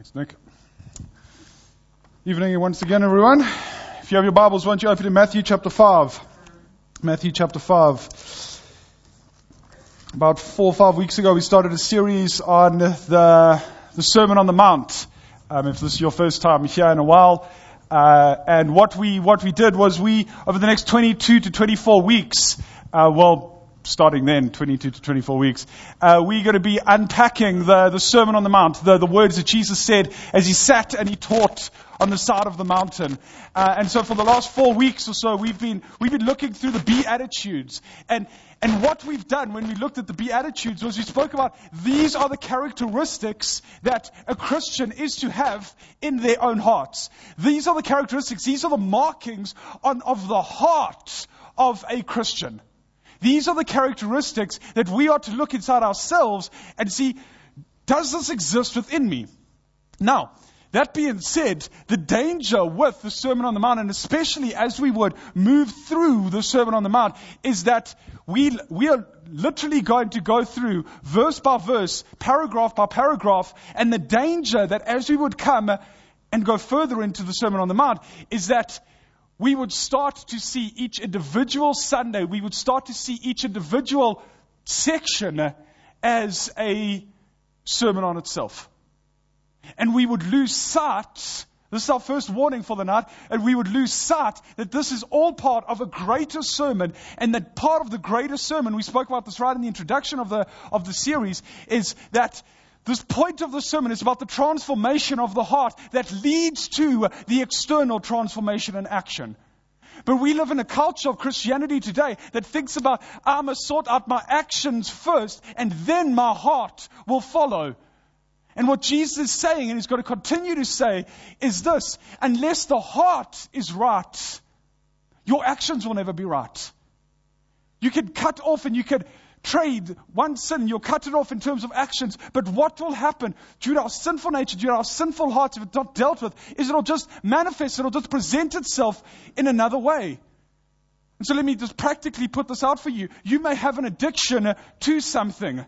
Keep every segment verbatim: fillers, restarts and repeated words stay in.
Thanks, Nick. Evening once again, everyone. If you have your Bibles, won't you open to Matthew chapter five? Matthew chapter five. About four or five weeks ago, we started a series on the the Sermon on the Mount. Um, if this is your first time here in a while, uh, and what we what we did was we over the next twenty-two to twenty-four weeks, uh, well. starting then, twenty-two to twenty-four weeks, uh, we're going to be unpacking the, the Sermon on the Mount, the, the words that Jesus said as he sat and he taught on the side of the mountain. Uh, and so for the last four weeks or so, we've been we've been looking through the Beatitudes. And and what we've done when we looked at the Beatitudes was we spoke about these are the characteristics that a Christian is to have in their own hearts. These are the characteristics, these are the markings on of the heart of a Christian. These are the characteristics that we are to look inside ourselves and see, does this exist within me? Now, that being said, the danger with the Sermon on the Mount, and especially as we would move through the Sermon on the Mount, is that we we are literally going to go through verse by verse, paragraph by paragraph, and the danger that as we would come and go further into the Sermon on the Mount is that we would start to see each individual Sunday, we would start to see each individual section as a sermon on itself. And we would lose sight, this is our first warning for the night, and we would lose sight that this is all part of a greater sermon, and that part of the greater sermon, we spoke about this right in the introduction of the of the series, is that this point of the sermon is about the transformation of the heart that leads to the external transformation and action. But we live in a culture of Christianity today that thinks about, I must sort out my actions first and then my heart will follow. And what Jesus is saying, and he's going to continue to say, is this: unless the heart is right, your actions will never be right. You can cut off and you can trade one sin, you'll cut it off in terms of actions, but what will happen due to our sinful nature, due to our sinful hearts, if it's not dealt with, is it'll just manifest, it'll just present itself in another way. And so let me just practically put this out for you. You may have an addiction to something,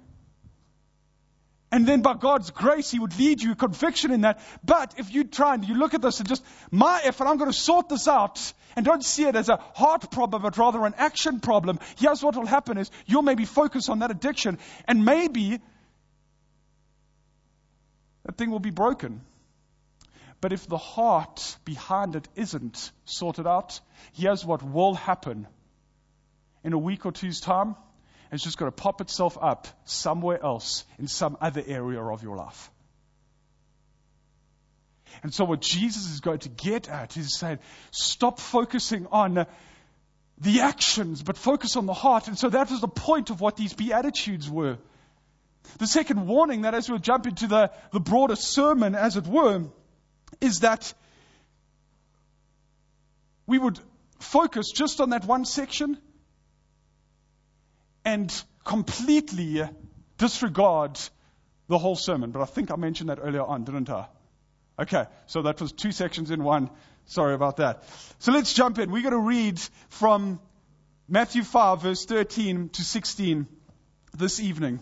and then by God's grace, He would lead you a conviction in that. But if you try and you look at this and just, my effort, I'm going to sort this out, and don't see it as a heart problem, but rather an action problem, here's what will happen is you'll maybe focus on that addiction, and maybe that thing will be broken. But if the heart behind it isn't sorted out, here's what will happen. In a week or two's time, it's just going to pop itself up somewhere else in some other area of your life. And so what Jesus is going to get at is saying, stop focusing on the actions, but focus on the heart. And so that was the point of what these Beatitudes were. The second warning, that as we jump into the, the broader sermon, as it were, is that we would focus just on that one section and completely disregard the whole sermon. But I think I mentioned that earlier on, didn't I? Okay, so that was two sections in one. Sorry about that. So let's jump in. We're going to read from Matthew five, verse thirteen to sixteen this evening.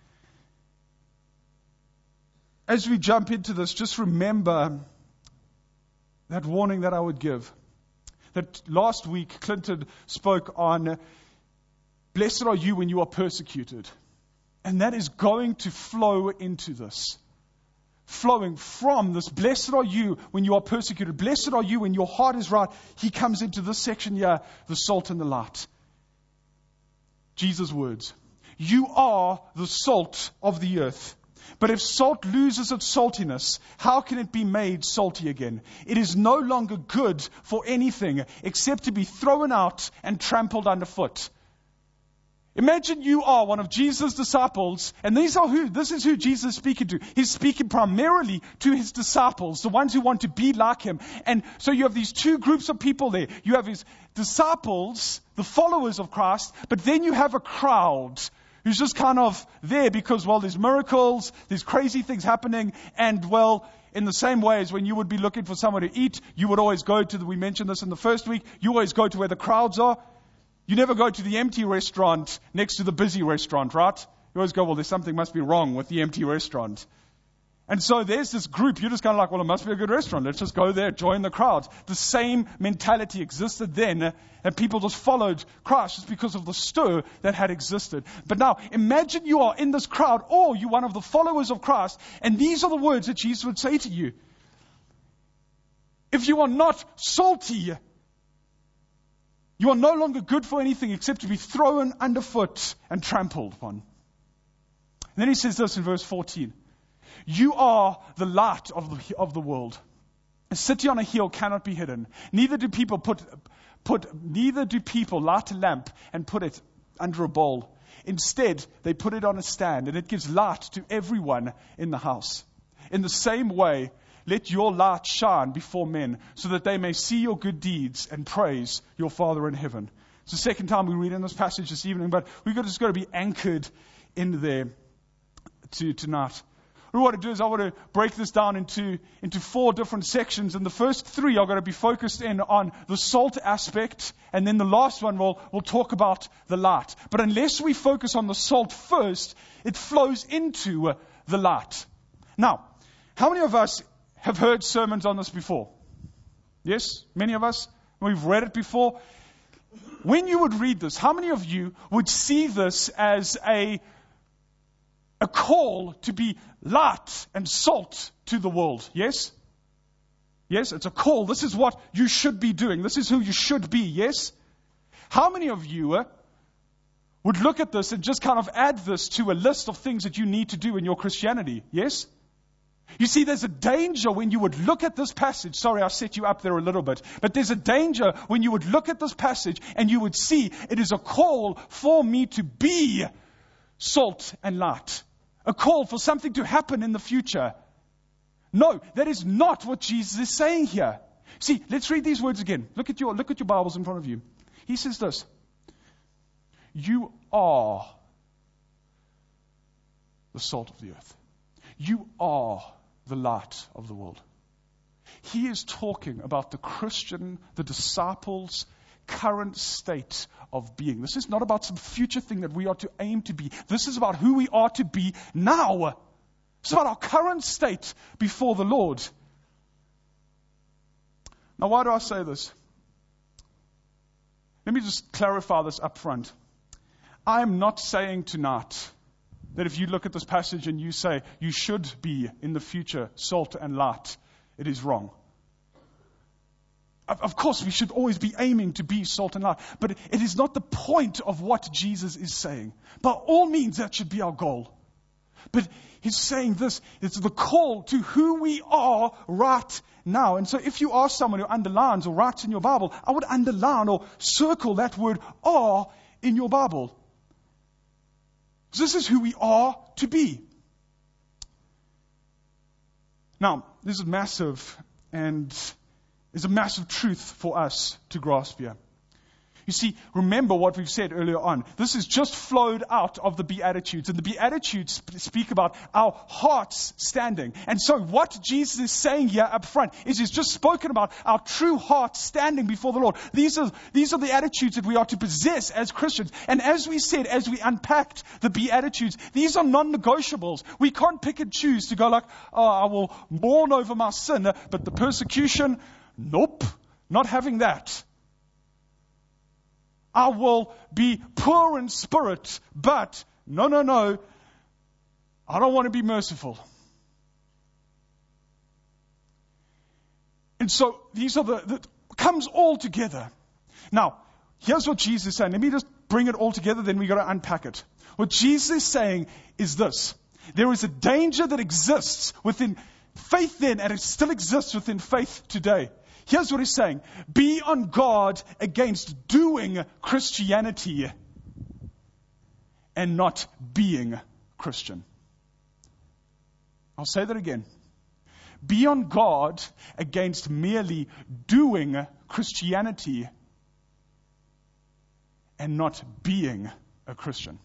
As we jump into this, just remember that warning that I would give. That last week, Clinton spoke on, blessed are you when you are persecuted. And that is going to flow into this. Flowing from this, blessed are you when you are persecuted. Blessed are you when your heart is right. He comes into this section here, the salt and the light. Jesus' words. You are the salt of the earth. But if salt loses its saltiness, how can it be made salty again? It is no longer good for anything except to be thrown out and trampled underfoot. Imagine you are one of Jesus' disciples, and these are who, this is who Jesus is speaking to. He's speaking primarily to his disciples, the ones who want to be like him. And so you have these two groups of people there. You have his disciples, the followers of Christ, but then you have a crowd who's just kind of there because, well, there's miracles, there's crazy things happening, and, well, in the same way as when you would be looking for somewhere to eat, you would always go to, the, we mentioned this in the first week, you always go to where the crowds are. You never go to the empty restaurant next to the busy restaurant, right? You always go, well, there's something must be wrong with the empty restaurant. And so there's this group, you're just kind of like, well, it must be a good restaurant. Let's just go there, join the crowd. The same mentality existed then, and people just followed Christ just because of the stir that had existed. But now, imagine you are in this crowd, or you're one of the followers of Christ, and these are the words that Jesus would say to you. If you are not salty, you are no longer good for anything except to be thrown underfoot and trampled upon. And then he says this in verse fourteen. You are the light of the, of the world. A city on a hill cannot be hidden. Neither do people put, put, neither do people light a lamp and put it under a bowl. Instead, they put it on a stand, and it gives light to everyone in the house. In the same way, let your light shine before men, so that they may see your good deeds and praise your Father in heaven. It's the second time we read in this passage this evening, but we've just got to be anchored in there to tonight. What I want to do is I want to break this down into, into four different sections. And the first three are going to be focused in on the salt aspect. And then the last one will will talk about the light. But unless we focus on the salt first, it flows into uh, the light. Now, how many of us have heard sermons on this before? Yes? Many of us? We've read it before. When you would read this, how many of you would see this as a A call to be light and salt to the world? Yes? Yes, it's a call. This is what you should be doing. This is who you should be. Yes? How many of you uh, would look at this and just kind of add this to a list of things that you need to do in your Christianity? Yes? You see, there's a danger when you would look at this passage. Sorry, I set you up there a little bit. But there's a danger when you would look at this passage and you would see it is a call for me to be salt and light. A call for something to happen in the future. No, that is not what Jesus is saying here. See, let's read these words again. Look at your, look at your Bibles in front of you. He says this. You are the salt of the earth. You are the light of the world. He is talking about the Christian, the disciples' current state of being. This is not about some future thing that we are to aim to be. This is about who we are to be now. It's about our current state before the Lord. Now, why do I say this? Let me just clarify this up front. I am not saying tonight that if you look at this passage and you say you should be in the future salt and light, it is wrong. Of course, we should always be aiming to be salt and light, but it is not the point of what Jesus is saying. By all means, that should be our goal. But he's saying this, it's the call to who we are right now. And so if you are someone who underlines or writes in your Bible, I would underline or circle that word are in your Bible. This is who we are to be. Now, this is massive, and is a massive truth for us to grasp here. You see, remember what we've said earlier on. This is just flowed out of the Beatitudes. And the Beatitudes speak about our hearts standing. And so what Jesus is saying here up front is he's just spoken about our true heart standing before the Lord. These are, these are the attitudes that we are to possess as Christians. And as we said, as we unpacked the Beatitudes, these are non-negotiables. We can't pick and choose to go like, oh, I will mourn over my sin, but the persecution, nope, not having that. I will be poor in spirit, but no, no, no, I don't want to be merciful. And so these are the, that comes all together. Now, here's what Jesus is saying. Let me just bring it all together, then we've got to unpack it. What Jesus is saying is this. There is a danger that exists within faith then, and it still exists within faith today. Here's what he's saying. Be on guard against doing Christianity and not being Christian. I'll say that again. Be on guard against merely doing Christianity and not being a Christian.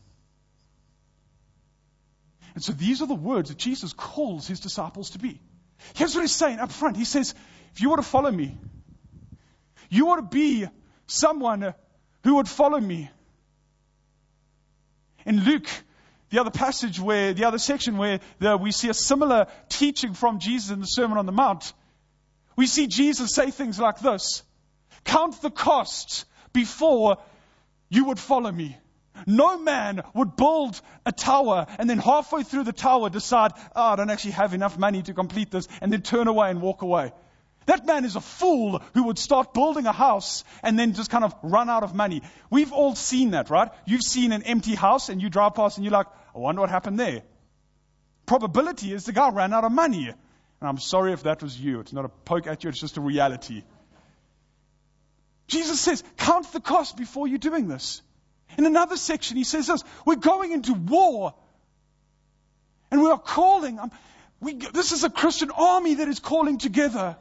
And so these are the words that Jesus calls his disciples to be. Here's what he's saying up front. He says, if you want to follow me, you want to be someone who would follow me. In Luke the other passage where, the other section where the, we see a similar teaching from Jesus in the Sermon on the Mount, we see Jesus say things like this: count the cost before you would follow me. No man would build a tower and then halfway through the tower decide, oh, I don't actually have enough money to complete this, and then turn away and walk away. That man is a fool who would start building a house and then just kind of run out of money. We've all seen that, right? You've seen an empty house and you drive past and you're like, I wonder what happened there. Probability is the guy ran out of money. And I'm sorry if that was you. It's not a poke at you, it's just a reality. Jesus says, count the cost before you're doing this. In another section, he says this: we're going into war. And we are calling. Um, we, this is a Christian army that is calling together.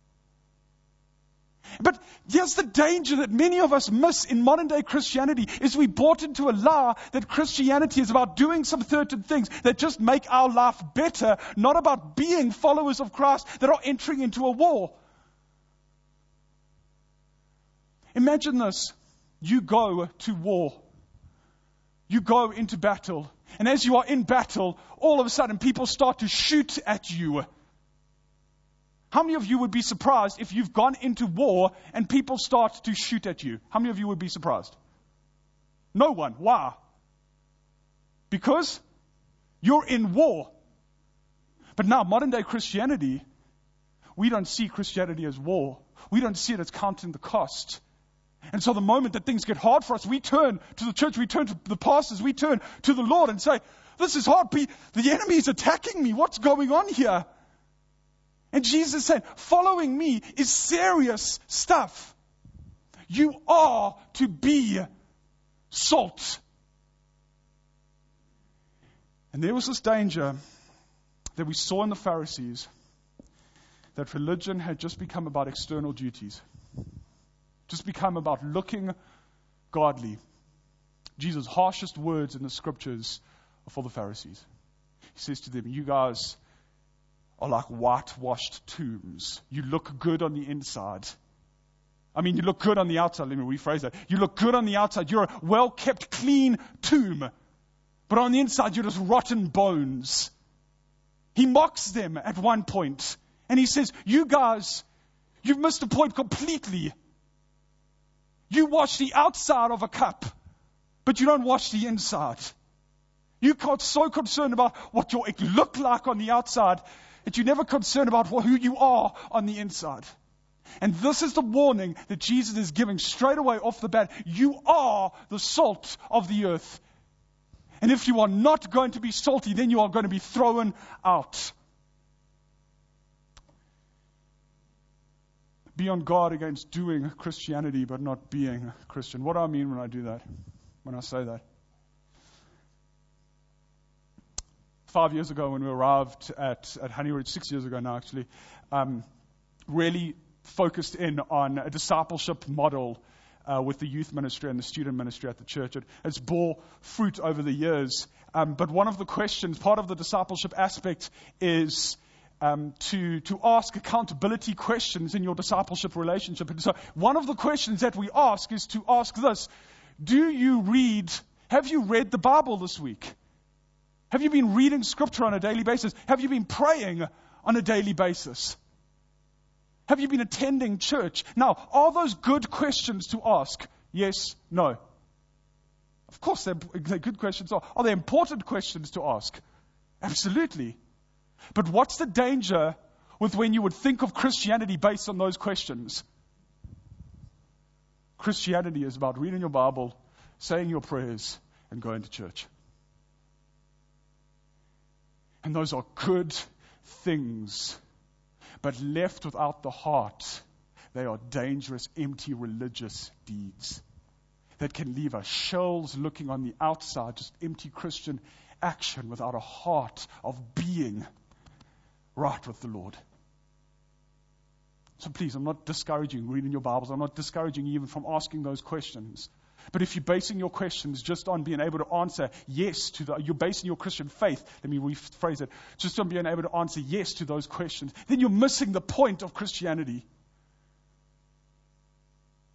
But here's the danger that many of us miss in modern day Christianity, is we bought into a lie that Christianity is about doing some certain things that just make our life better, not about being followers of Christ that are entering into a war. Imagine this. You go to war. You go into battle. And as you are in battle, all of a sudden people start to shoot at you. How many of you would be surprised if you've gone into war and people start to shoot at you? How many of you would be surprised? No one. Why? Because you're in war. But now, modern day Christianity, we don't see Christianity as war. We don't see it as counting the cost. And so the moment that things get hard for us, we turn to the church, we turn to the pastors, we turn to the Lord and say, this is hard. The enemy is attacking me. What's going on here? And Jesus said, following me is serious stuff. You are to be salt. And there was this danger that we saw in the Pharisees, that religion had just become about external duties. Just become about looking godly. Jesus' harshest words in the scriptures are for the Pharisees. He says to them, you guys are like whitewashed tombs. You look good on the inside. I mean, you look good on the outside. Let me rephrase that. You look good on the outside. You're a well-kept, clean tomb. But on the inside, you're just rotten bones. He mocks them at one point. And he says, you guys, you've missed the point completely. You wash the outside of a cup, but you don't wash the inside. You got so concerned about what you look like on the outside that you're never concerned about who you are on the inside. And this is the warning that Jesus is giving straight away off the bat. You are the salt of the earth. And if you are not going to be salty, then you are going to be thrown out. Be on guard against doing Christianity but not being Christian. What do I mean when I do that? When I say that? Five years ago when we arrived at, at Honeyridge, six years ago now actually, um, really focused in on a discipleship model uh, with the youth ministry and the student ministry at the church. It, it's bore fruit over the years. Um, but one of the questions, part of the discipleship aspect is Um, to, to ask accountability questions in your discipleship relationship. And so one of the questions that we ask is to ask this: do you read, have you read the Bible this week? Have you been reading scripture on a daily basis? Have you been praying on a daily basis? Have you been attending church? Now, are those good questions to ask? Yes, no. Of course they're, they're good questions. Are they important questions to ask? Absolutely. But what's the danger with when you would think of Christianity based on those questions? Christianity is about reading your Bible, saying your prayers, and going to church. And those are good things. But left without the heart, they are dangerous, empty religious deeds that can leave us shells looking on the outside, just empty Christian action without a heart of being right with the Lord. So please, I'm not discouraging reading your Bibles. I'm not discouraging you even from asking those questions. But if you're basing your questions just on being able to answer yes to the, you're basing your Christian faith, let me rephrase it, just on being able to answer yes to those questions, then you're missing the point of Christianity.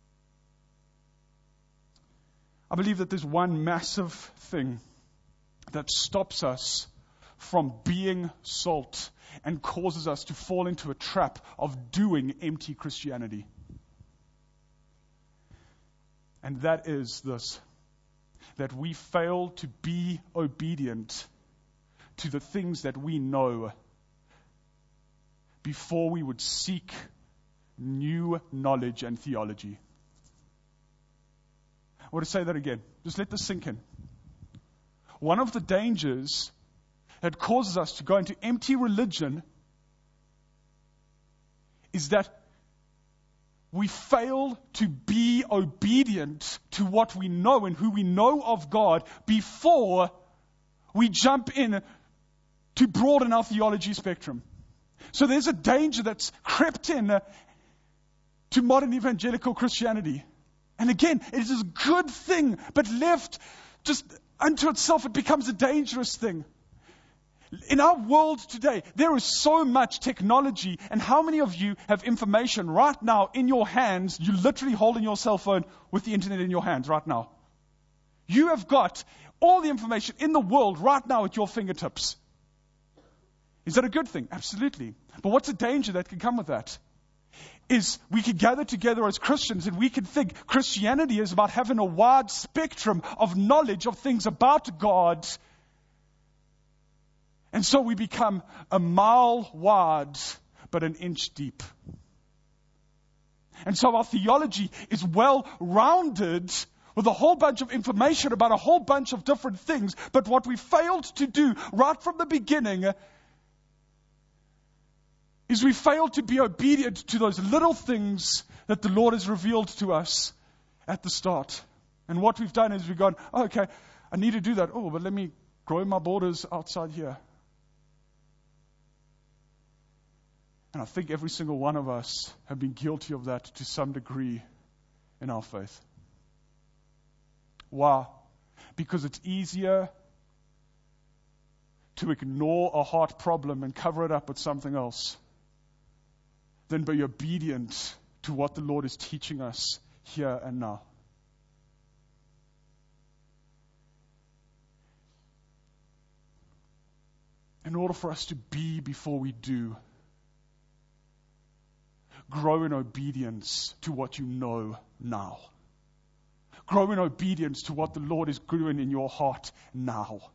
I believe that there's one massive thing that stops us from being salt and causes us to fall into a trap of doing empty Christianity. And that is this, that we fail to be obedient to the things that we know before we would seek new knowledge and theology. I want to say that again. Just let this sink in. One of the dangers that causes us to go into empty religion is that we fail to be obedient to what we know and who we know of God before we jump in to broaden our theology spectrum. So there's a danger that's crept in uh, to modern evangelical Christianity. And again, it is a good thing, but left just unto itself, it becomes a dangerous thing. In our world today, there is so much technology, and how many of you have information right now in your hands? You're literally holding your cell phone with the internet in your hands right now. You have got all the information in the world right now at your fingertips. Is that a good thing? Absolutely. But what's the danger that can come with that? Is we could gather together as Christians and we could think Christianity is about having a wide spectrum of knowledge of things about God. And so we become a mile wide, but an inch deep. And so our theology is well-rounded with a whole bunch of information about a whole bunch of different things. But what we failed to do right from the beginning is we failed to be obedient to those little things that the Lord has revealed to us at the start. And what we've done is we've gone, oh, okay, I need to do that. Oh, but let me grow my borders outside here. And I think every single one of us have been guilty of that to some degree in our faith. Why? Because it's easier to ignore a heart problem and cover it up with something else than be obedient to what the Lord is teaching us here and now. In order for us to be before we do, grow in obedience to what you know now. Grow in obedience to what the Lord is doing in your heart now.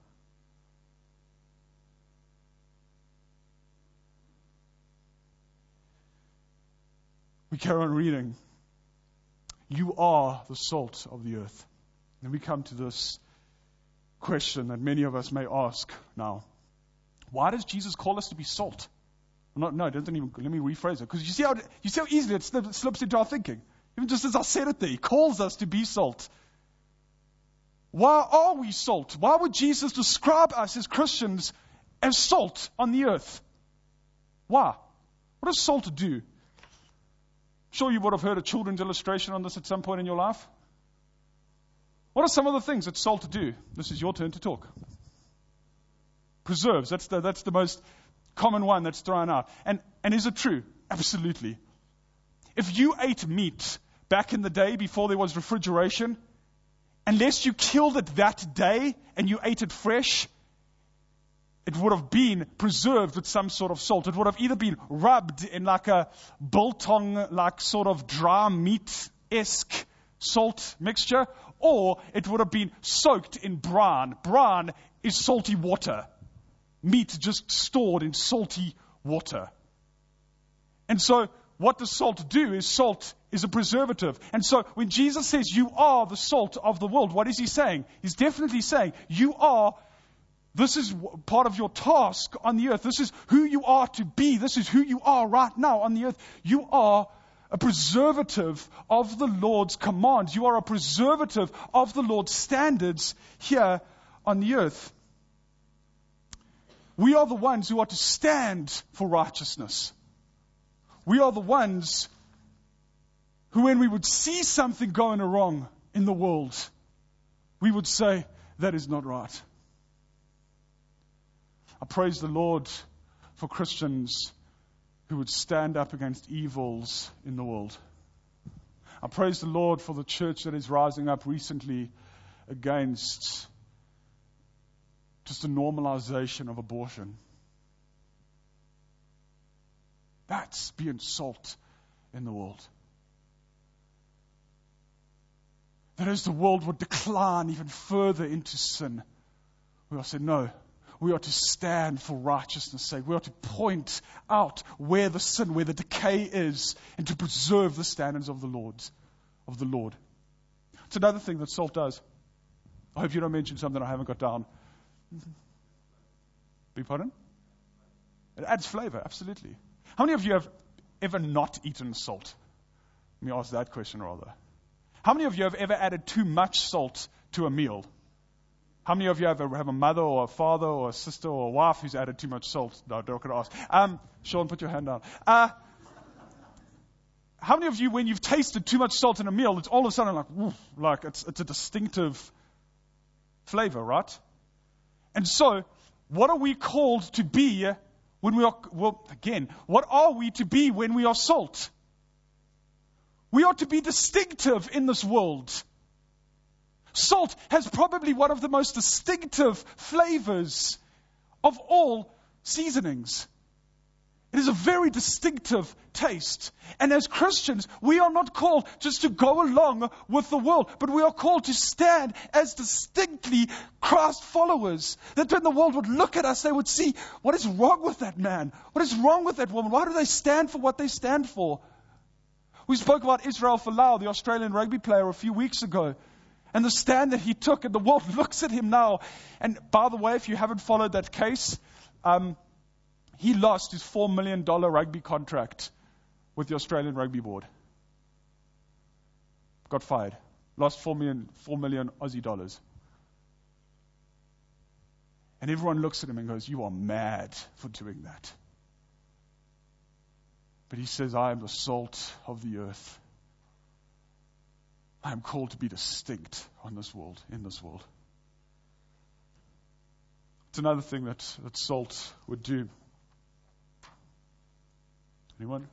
We carry on reading. You are the salt of the earth. And we come to this question that many of us may ask now. Why does Jesus call us to be salt? No, no, it doesn't even, let me rephrase it. Because you see how, you see how easily it slips, slips into our thinking. Even just as I said it there, He calls us to be salt. Why are we salt? Why would Jesus describe us as Christians as salt on the earth? Why? What does salt do? Sure, you would have heard a children's illustration on this at some point in your life. What are some of the things that salt do? This is your turn to talk. Preserves. That's the, that's the most common one that's thrown out. And, and is it true? Absolutely. If you ate meat back in the day before there was refrigeration, unless you killed it that day and you ate it fresh, it would have been preserved with some sort of salt. It would have either been rubbed in like a biltong, like sort of dry meat-esque salt mixture, or it would have been soaked in brine. Brine is salty water. Meat just stored in salty water. And so what does salt do is salt is a preservative. And so when Jesus says you are the salt of the world, what is He saying? He's definitely saying you are. This is part of your task on the earth. This is who you are to be. This is who you are right now on the earth. You are a preservative of the Lord's commands. You are a preservative of the Lord's standards here on the earth. We are the ones who are to stand for righteousness. We are the ones who, when we would see something going wrong in the world, we would say, that is not right. I praise the Lord for Christians who would stand up against evils in the world. I praise the Lord for the church that is rising up recently against just a normalization of abortion. That's being salt in the world. That as the world would decline even further into sin, we are saying, no, we are to stand for righteousness' sake. We are to point out where the sin, where the decay is, and to preserve the standards of the Lord. Of the Lord. It's another thing that salt does. I hope you don't mention something I haven't got down. Beg pardon? It adds flavor, absolutely. How many of you have ever not eaten salt? Let me ask that question rather. How many of you have ever added too much salt to a meal? How many of you have a, have a mother or a father or a sister or a wife who's added too much salt? No, don't ask. Um, Sean, put your hand down. Uh, how many of you, when you've tasted too much salt in a meal, it's all of a sudden like, woof, like it's, it's a distinctive flavor, right? And so, what are we called to be when we are, well, again, what are we to be when we are salt? We are to be distinctive in this world. Salt has probably one of the most distinctive flavors of all seasonings. It is a very distinctive taste. And as Christians, we are not called just to go along with the world, but we are called to stand as distinctly Christ followers. That when the world would look at us, they would see, what is wrong with that man? What is wrong with that woman? Why do they stand for what they stand for? We spoke about Israel Folau, the Australian rugby player, a few weeks ago. And the stand that he took, and the world looks at him now. And by the way, if you haven't followed that case, um, he lost his four million dollars rugby contract with the Australian Rugby Board. Got fired. Lost four million, four million Aussie dollars. And everyone looks at him and goes, you are mad for doing that. But he says, I am the salt of the earth. I am called to be distinct on this world, in this world. It's another thing that, that salt would do. Anyone?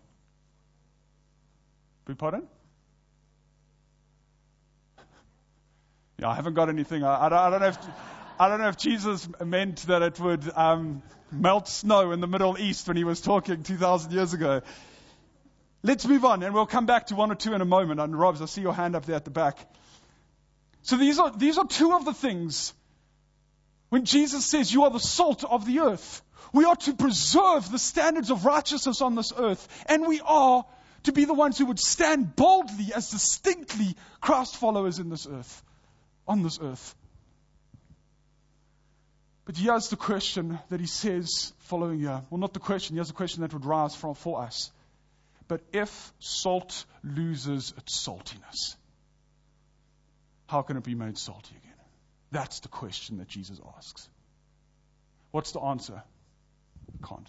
Beg pardon? Yeah, I haven't got anything. I, I, don't, I don't know if I don't know if Jesus meant that it would um, melt snow in the Middle East when he was talking two thousand years ago. Let's move on, and we'll come back to one or two in a moment. And Robs, I see your hand up there at the back. So these are these are two of the things. When Jesus says, you are the salt of the earth, we are to preserve the standards of righteousness on this earth, and we are to be the ones who would stand boldly as distinctly Christ followers in this earth, on this earth. But here's the question that he says following here. Well, not the question. Here's the question that would rise from for us. But if salt loses its saltiness, how can it be made salty again? That's the question that Jesus asks. What's the answer? It can't.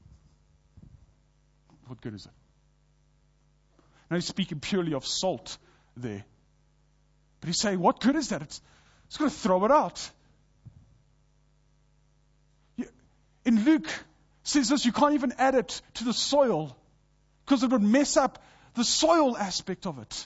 What good is it? Now he's speaking purely of salt there. But he's saying, what good is that? It's, it's going to throw it out. In Luke, it says this, you can't even add it to the soil because it would mess up the soil aspect of it.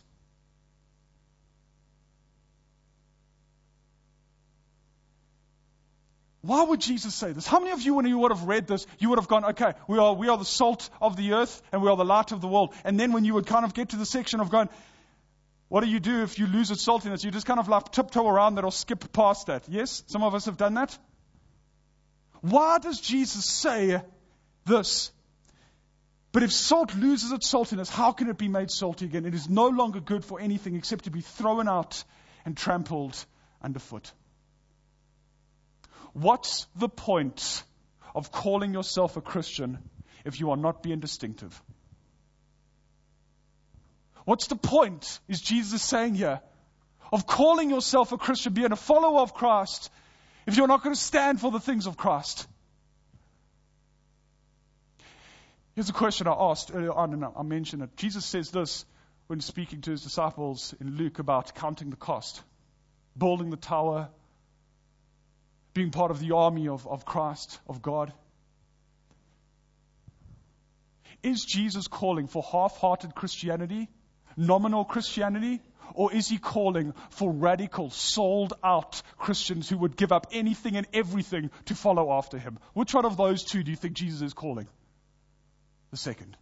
Why would Jesus say this? How many of you, when you would have read this, you would have gone, okay, we are we are the salt of the earth and we are the light of the world. And then when you would kind of get to the section of going, what do you do if you lose its saltiness? You just kind of like tiptoe around that or skip past that. Yes? Some of us have done that. Why does Jesus say this? But if salt loses its saltiness, how can it be made salty again? It is no longer good for anything except to be thrown out and trampled underfoot. What's the point of calling yourself a Christian if you are not being distinctive? What's the point, is Jesus saying here, of calling yourself a Christian, being a follower of Christ, if you're not going to stand for the things of Christ? Here's a question I asked earlier on, and I mentioned it. Jesus says this when speaking to his disciples in Luke about counting the cost, building the tower, being part of the army of, of Christ, of God. Is Jesus calling for half-hearted Christianity, nominal Christianity, Or is he calling for radical, sold out Christians who would give up anything and everything to follow after him? Which one of those two do you think Jesus is calling? The second.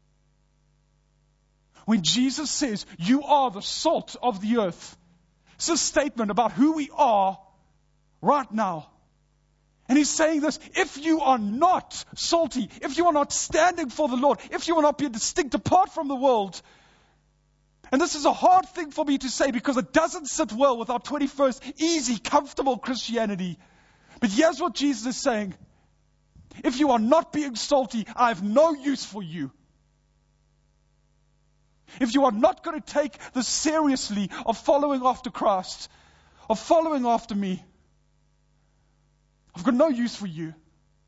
When Jesus says, you are the salt of the earth, it's a statement about who we are right now. And he's saying this, if you are not salty, if you are not standing for the Lord, if you are not being distinct apart from the world, and this is a hard thing for me to say because it doesn't sit well with our twenty-first easy, comfortable Christianity. But here's what Jesus is saying. If you are not being salty, I have no use for you. If you are not going to take the seriously of following after Christ, of following after me, I've got no use for you.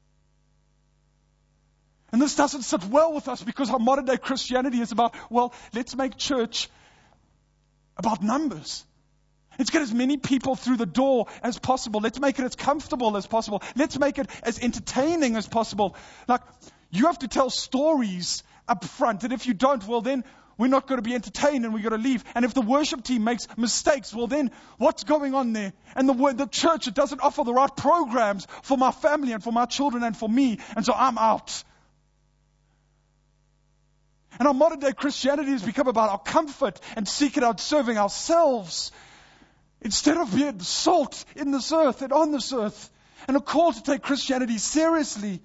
And this doesn't sit well with us because our modern day Christianity is about, well, let's make church about numbers. Let's get as many people through the door as possible. Let's make it as comfortable as possible. Let's make it as entertaining as possible. Like, you have to tell stories up front. And if you don't, well then, we're not going to be entertained and we're going to leave. And if the worship team makes mistakes, well then, what's going on there? And the the church, it doesn't offer the right programs for my family and for my children and for me. And so I'm out. And our modern day Christianity has become about our comfort and seeking out serving ourselves instead of being salt in this earth and on this earth. And a call to take Christianity seriously.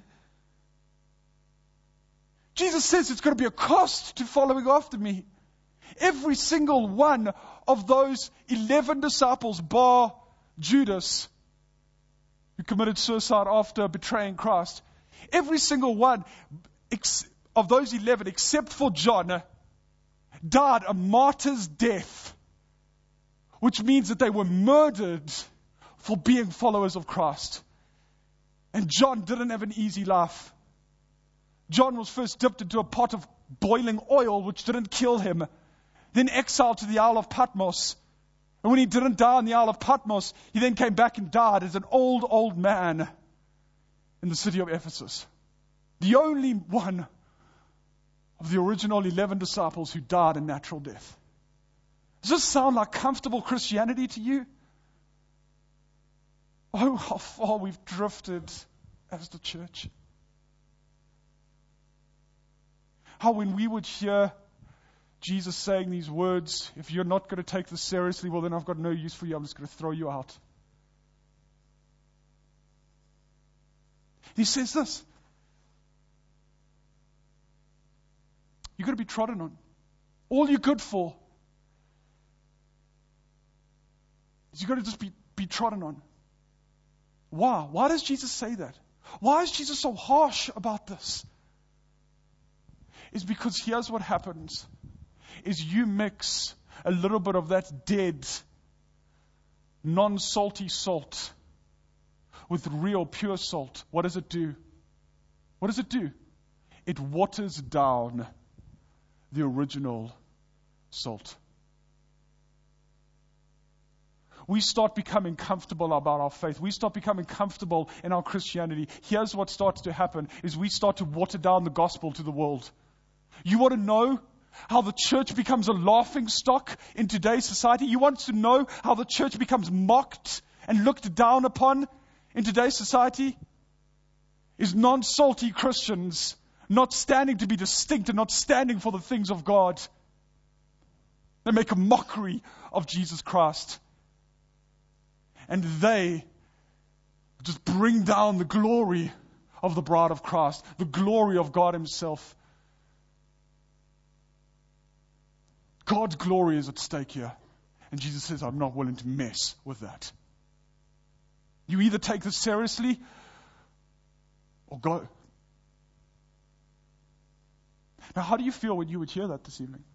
Jesus says it's going to be a cost to following after me. Every single one of those eleven disciples, bar Judas, who committed suicide after betraying Christ, every single one ex- of those eleven, except for John, died a martyr's death, which means that they were murdered for being followers of Christ. And John didn't have an easy life. John was first dipped into a pot of boiling oil, which didn't kill him. Then exiled to the Isle of Patmos. And when he didn't die on the Isle of Patmos, he then came back and died as an old, old man in the city of Ephesus. The only one of the original eleven disciples who died a natural death. Does this sound like comfortable Christianity to you? Oh, how far we've drifted as the church. How when we would hear Jesus saying these words, if you're not going to take this seriously, well then I've got no use for you, I'm just going to throw you out. He says this. You're going to be trodden on. All you're good for is you're going to just be, be trodden on. Why? Why does Jesus say that? Why is Jesus so harsh about this? Is because here's what happens, is you mix a little bit of that dead, non-salty salt with real pure salt. What does it do? What does it do? It waters down the original salt. We start becoming comfortable about our faith. We start becoming comfortable in our Christianity. Here's what starts to happen, is we start to water down the gospel to the world. You want to know how the church becomes a laughing stock in today's society? You want to know how the church becomes mocked and looked down upon in today's society? Is non-salty Christians not standing to be distinct and not standing for the things of God. They make a mockery of Jesus Christ. And they just bring down the glory of the bride of Christ, the glory of God Himself. God's glory is at stake here. And Jesus says, I'm not willing to mess with that. You either take this seriously or go. Now, how do you feel when you would hear that this evening?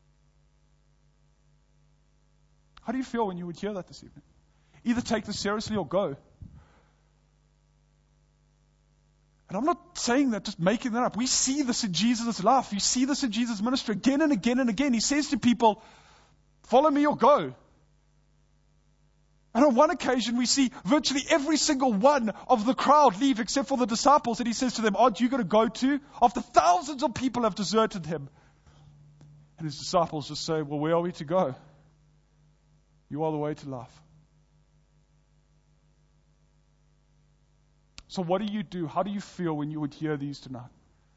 How do you feel when you would hear that this evening? Either take this seriously or go. And I'm not saying that, just making that up. We see this in Jesus' life. You see this in Jesus' ministry again and again and again. He says to people, follow me or go. And on one occasion, we see virtually every single one of the crowd leave except for the disciples. And He says to them, aren't you going to go too? After thousands of people have deserted Him. And His disciples just say, well, where are we to go? You are the way to life. So what do you do? How do you feel when you would hear these tonight?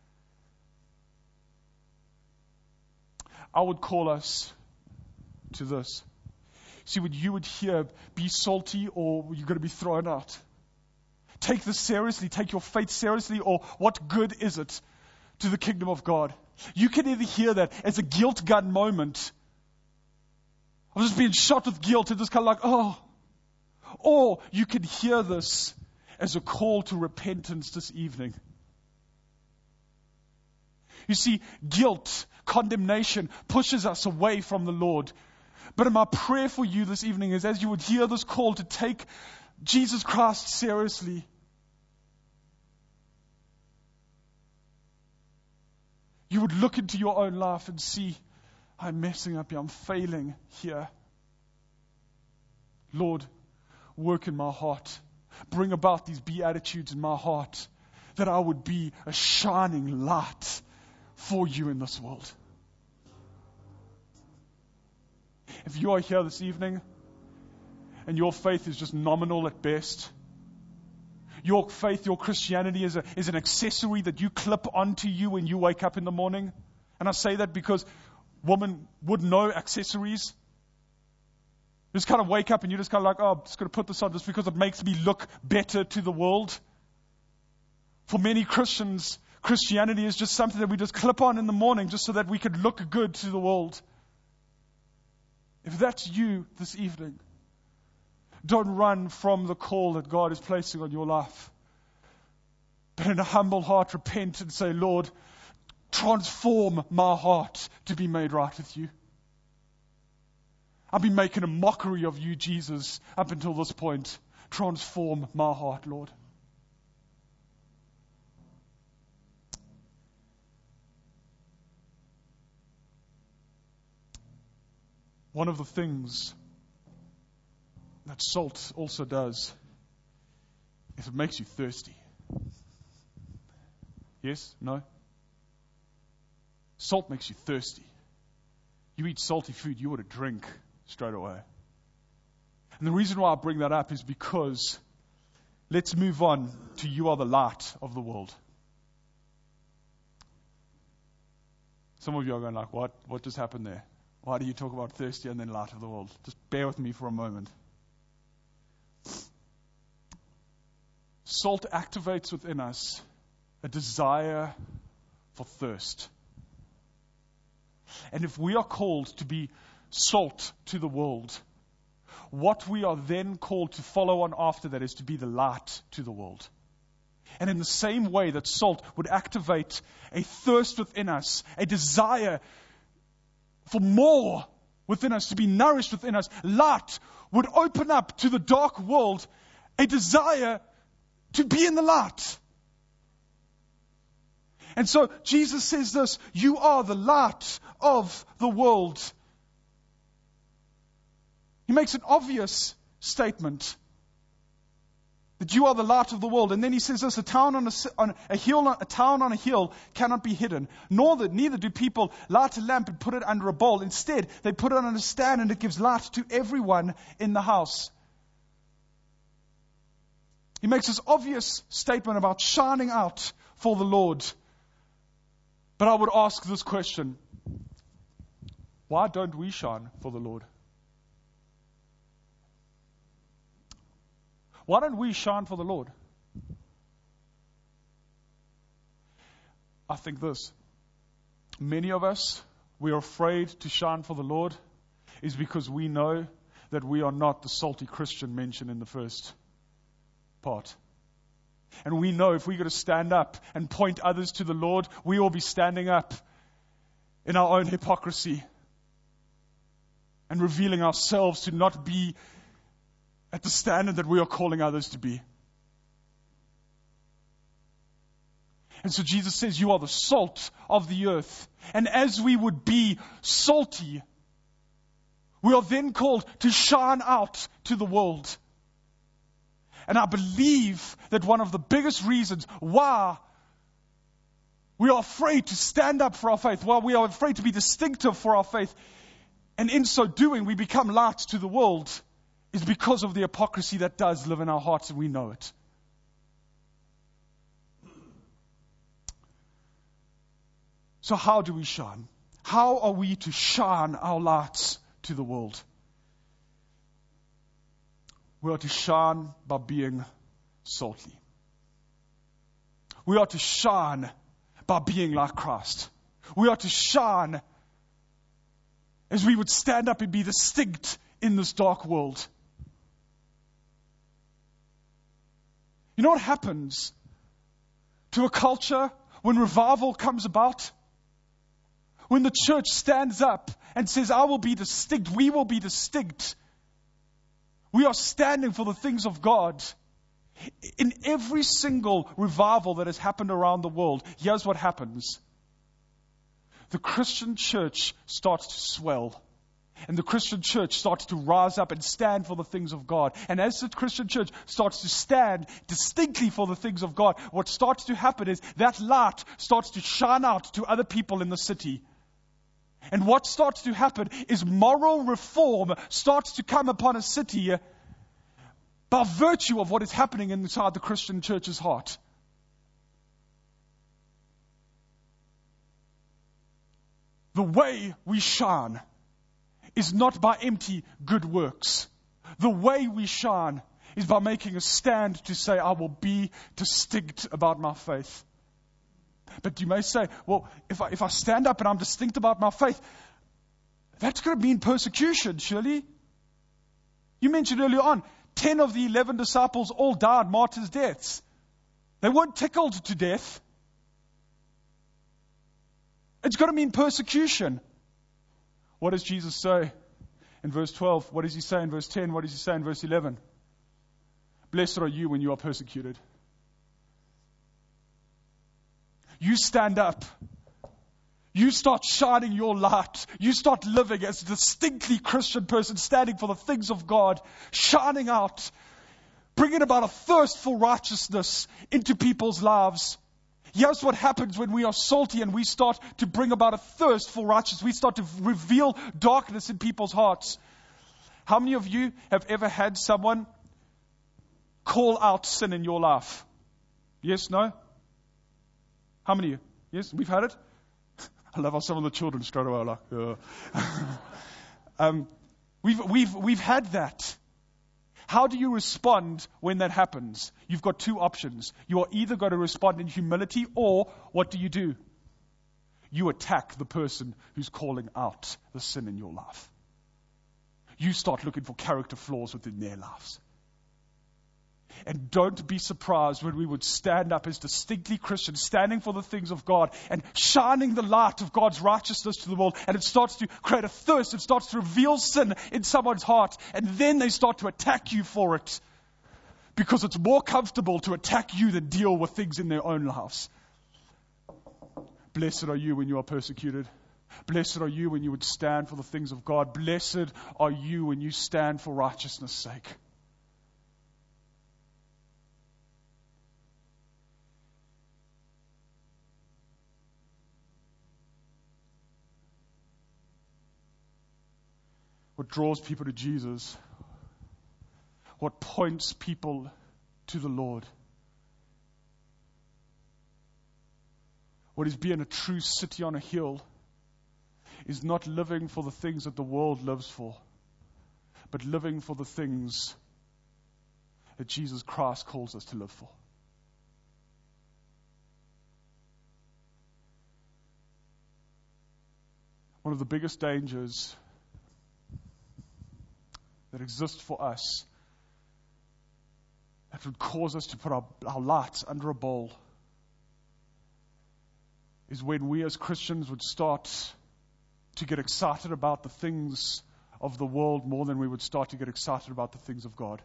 I would call us to this. See, what you would hear, be salty or you're going to be thrown out. Take this seriously. Take your faith seriously, or what good is it to the kingdom of God? You can either hear that as a guilt gun moment. I'm just being shot with guilt and just kind of like, oh. Or you can hear this as a call to repentance this evening. You see, guilt, condemnation pushes us away from the Lord. But my prayer for you this evening is, as you would hear this call to take Jesus Christ seriously, you would look into your own life and see, I'm messing up here, I'm failing here. Lord, work in my heart. Bring about these beatitudes in my heart, that I would be a shining light for you in this world. If you are here this evening and your faith is just nominal at best, your faith, your Christianity is, a, is an accessory that you clip onto you when you wake up in the morning. And I say that because women would know accessories. You just kind of wake up and you're just kind of like, oh, I'm just going to put this on just because it makes me look better to the world. For many Christians, Christianity is just something that we just clip on in the morning just so that we could look good to the world. If that's you this evening, don't run from the call that God is placing on your life. But in a humble heart, repent and say, Lord, transform my heart to be made right with you. I've been making a mockery of you, Jesus, up until this point. Transform my heart, Lord. One of the things that salt also does is it makes you thirsty. Yes? No? Salt makes you thirsty. You eat salty food, you want to drink straight away. And the reason why I bring that up is because let's move on to you are the light of the world. Some of you are going like, what? What just happened there? Why do you talk about thirsty and then light of the world? Just bear with me for a moment. Salt activates within us a desire for thirst. And if we are called to be salt to the world, what we are then called to follow on after that is to be the light to the world. And in the same way that salt would activate a thirst within us, a desire for more within us, to be nourished within us, light would open up to the dark world a desire to be in the light. And so Jesus says this, you are the light of the world. He makes an obvious statement that you are the light of the world. And then he says this, a town on a, on a hill, a town on a hill cannot be hidden. Nor that, neither do people light a lamp and put it under a bowl. Instead, they put it on a stand and it gives light to everyone in the house. He makes this obvious statement about shining out for the Lord. But I would ask this question. Why don't we shine for the Lord? Why don't we shine for the Lord? I think this. Many of us, we are afraid to shine for the Lord is because we know that we are not the salty Christian mentioned in the first part. And we know if we're going to stand up and point others to the Lord, we will be standing up in our own hypocrisy and revealing ourselves to not be at the standard that we are calling others to be. And so Jesus says, you are the salt of the earth. And as we would be salty, we are then called to shine out to the world. And I believe that one of the biggest reasons why we are afraid to stand up for our faith, why we are afraid to be distinctive for our faith, and in so doing we become light to the world, is because of the hypocrisy that does live in our hearts, and we know it. So how do we shine? How are we to shine our lights to the world? We are to shine by being salty. We are to shine by being like Christ. We are to shine as we would stand up and be distinct in this dark world. You know what happens to a culture when revival comes about? When the church stands up and says, I will be distinct, we will be distinct. We are standing for the things of God. In every single revival that has happened around the world, here's what happens. The Christian church starts to swell. And the Christian church starts to rise up and stand for the things of God. And as the Christian church starts to stand distinctly for the things of God, what starts to happen is that light starts to shine out to other people in the city. And what starts to happen is moral reform starts to come upon a city by virtue of what is happening inside the Christian church's heart. The way we shine is not by empty good works. The way we shine is by making a stand to say, I will be distinct about my faith. But you may say, well, if I, if I stand up and I'm distinct about my faith, that's going to mean persecution, surely. You mentioned earlier on, ten of the eleven disciples all died martyrs' deaths. They weren't tickled to death. It's going to mean persecution. What does Jesus say in verse twelve? What does he say in verse ten? What does he say in verse eleven? Blessed are you when you are persecuted. You stand up. You start shining your light. You start living as a distinctly Christian person, standing for the things of God, shining out, bringing about a thirst for righteousness into people's lives. Here's what happens when we are salty and we start to bring about a thirst for righteousness. We start to reveal darkness in people's hearts. How many of you have ever had someone call out sin in your life? Yes, no? How many of you? Yes, we've had it? I love how some of the children straight away are like, yeah. um, we've, we've, we've had that. How do you respond when that happens? You've got two options. You are either going to respond in humility, or what do you do? You attack the person who's calling out the sin in your life. You start looking for character flaws within their lives. And don't be surprised when we would stand up as distinctly Christians, standing for the things of God and shining the light of God's righteousness to the world. And it starts to create a thirst. It starts to reveal sin in someone's heart. And then they start to attack you for it. Because it's more comfortable to attack you than deal with things in their own lives. Blessed are you when you are persecuted. Blessed are you when you would stand for the things of God. Blessed are you when you stand for righteousness' sake. What draws people to Jesus, what points people to the Lord, what is being a true city on a hill, is not living for the things that the world lives for, but living for the things that Jesus Christ calls us to live for. One of the biggest dangers that exists for us, that would cause us to put our, our lights under a bowl, is when we as Christians would start to get excited about the things of the world more than we would start to get excited about the things of God.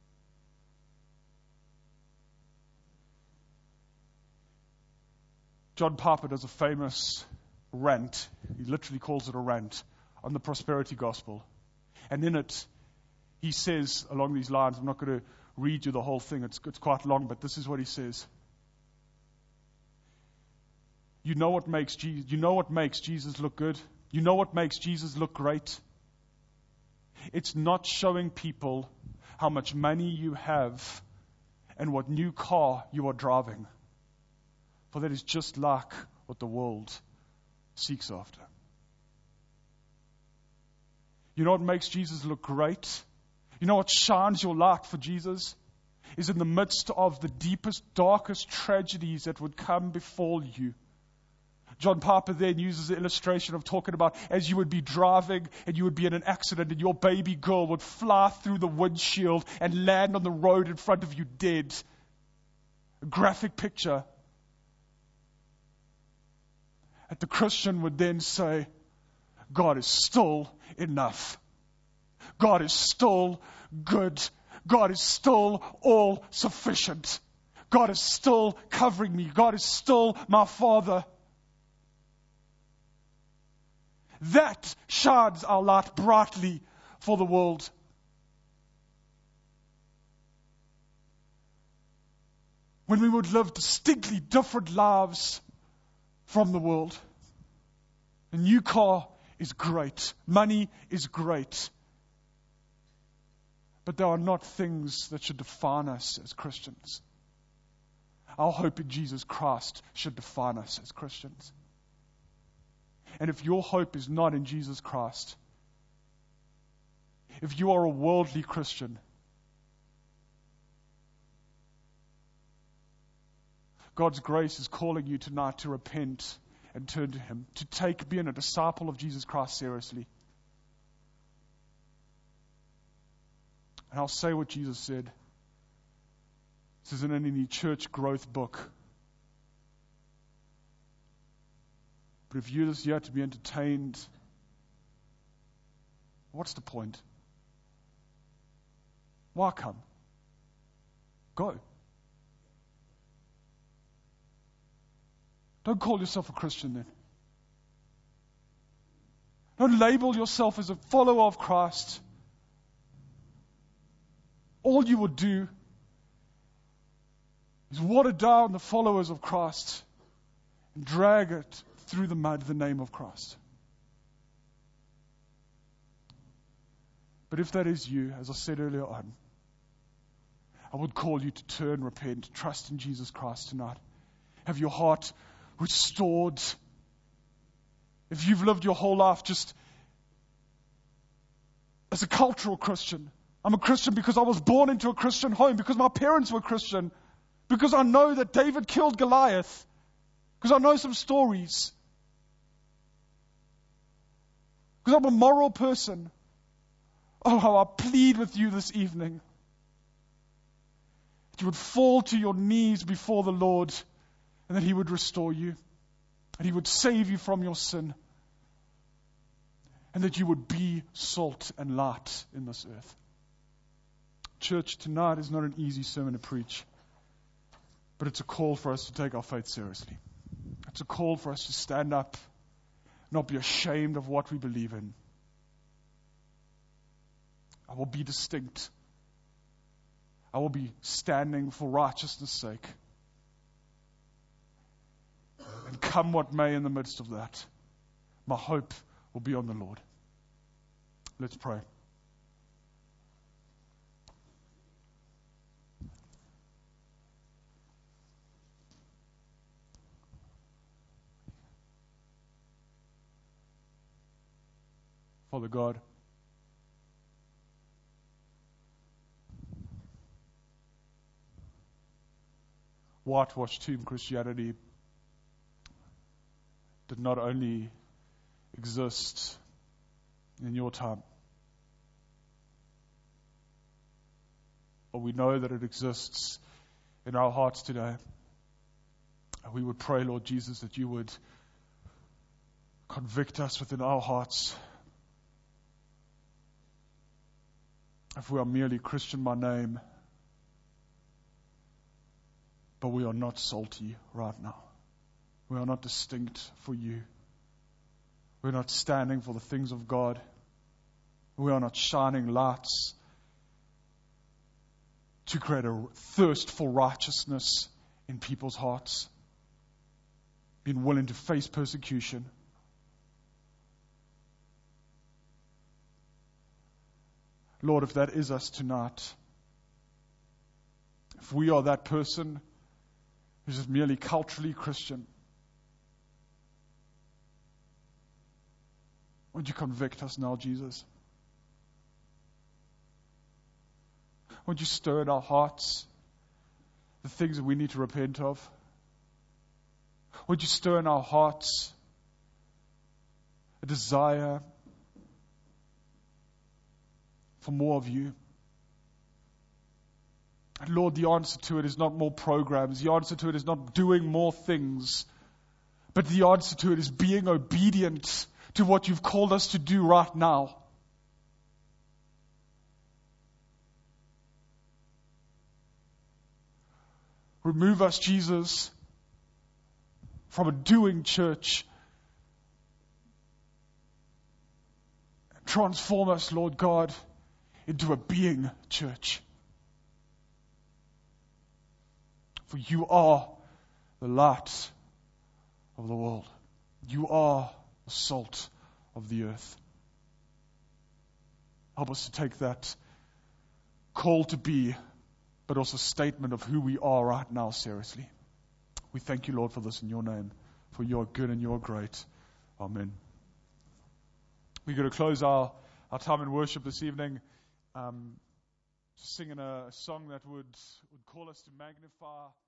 John Piper does a famous rant, he literally calls it a rant, on the prosperity gospel. And in it, he says along these lines, I'm not going to read you the whole thing, it's, it's quite long, but this is what he says. You know what makes Jesus, you know what makes Jesus look good? You know what makes Jesus look great? It's not showing people how much money you have and what new car you are driving. For that is just like what the world seeks after. You know what makes Jesus look great? You know what shines your light for Jesus? Is in the midst of the deepest, darkest tragedies that would come befall you. John Piper then uses the illustration of talking about as you would be driving and you would be in an accident and your baby girl would fly through the windshield and land on the road in front of you dead. A graphic picture. And the Christian would then say, God is still enough. God is still good. God is still all sufficient. God is still covering me. God is still my Father. That shines our light brightly for the world. When we would live distinctly different lives from the world. A new car is great. Money is great. But there are not things that should define us as Christians. Our hope in Jesus Christ should define us as Christians. And if your hope is not in Jesus Christ, if you are a worldly Christian, God's grace is calling you tonight to repent and turn to Him, to take being a disciple of Jesus Christ seriously. And I'll say what Jesus said. This isn't in any church growth book. But if you're just here to be entertained, what's the point? Why come? Go. Don't call yourself a Christian then. Don't label yourself as a follower of Christ. All you will do is water down the followers of Christ and drag it through the mud, the name of Christ. But if that is you, as I said earlier on, I would call you to turn, repent, trust in Jesus Christ tonight. Have your heart restored. If you've lived your whole life just as a cultural Christian, I'm a Christian because I was born into a Christian home, because my parents were Christian, because I know that David killed Goliath, because I know some stories, because I'm a moral person. Oh, how I plead with you this evening that you would fall to your knees before the Lord and that He would restore you, and He would save you from your sin, and that you would be salt and light in this earth. Church, tonight is not an easy sermon to preach, but it's a call for us to take our faith seriously. It's a call for us to stand up, not be ashamed of what we believe in. I will be distinct. I will be standing for righteousness' sake. And come what may in the midst of that, my hope will be on the Lord. Let's pray. Father God, whitewashed tomb Christianity did not only exist in your time, but we know that it exists in our hearts today. And we would pray, Lord Jesus, that you would convict us within our hearts if we are merely Christian by name, but we are not salty right now. We are not distinct for you. We're not standing for the things of God. We are not shining lights to create a thirst for righteousness in people's hearts, being willing to face persecution. Lord, if that is us tonight, if we are that person who's just merely culturally Christian, would you convict us now, Jesus? Would you stir in our hearts the things that we need to repent of? Would you stir in our hearts a desire for more of you? And Lord, the answer to it is not more programs. The answer to it is not doing more things. But the answer to it is being obedient to what you've called us to do right now. Remove us, Jesus, from a doing church. Transform us, Lord God, into a being church. For you are the light of the world. You are the salt of the earth. Help us to take that call to be, but also statement of who we are right now seriously. We thank you, Lord, for this in your name. For you are good and you are great. Amen. We're going to close our, our time in worship this evening, um, singing a song that would, would call us to magnify